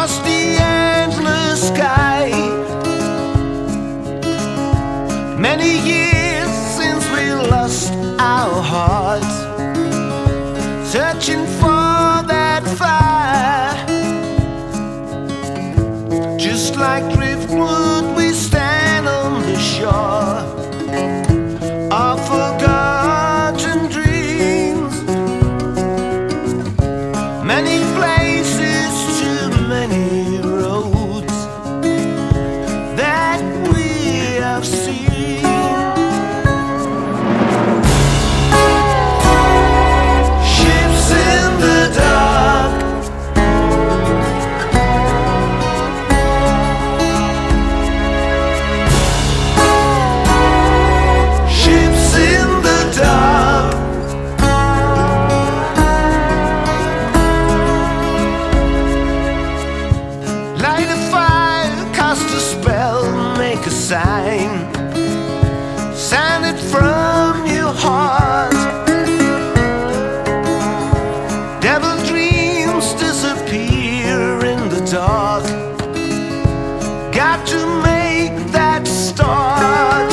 across the endless sky. Many years since we lost our hearts, searching for that fire. Just like driftwood, we stand on the shore of forgotten dreams. Many places, too many roads that we have seen. Ships in the dark, ships in the dark. Light a fire, cast a spell, make a sign, send it from your heart. Devil dreams disappear in the dark. Got to make that start.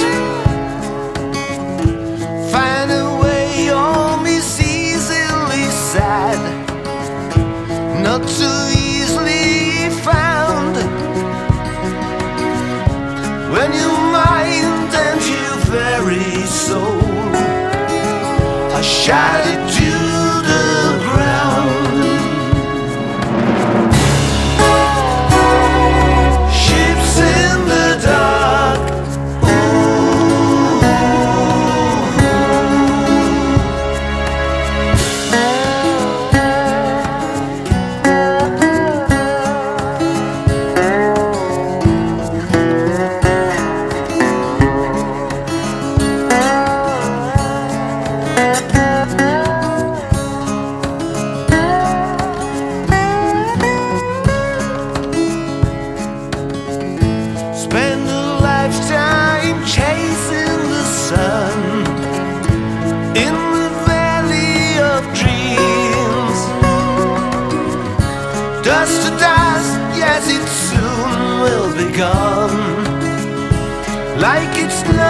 Find a way, home is easily sad, not too easily found. When your mind and your very soul are shattered to the ground. Ships in the dark. Spend a lifetime chasing the sun in the valley of dreams. Dust to dust, yes, it soon will be gone, like it's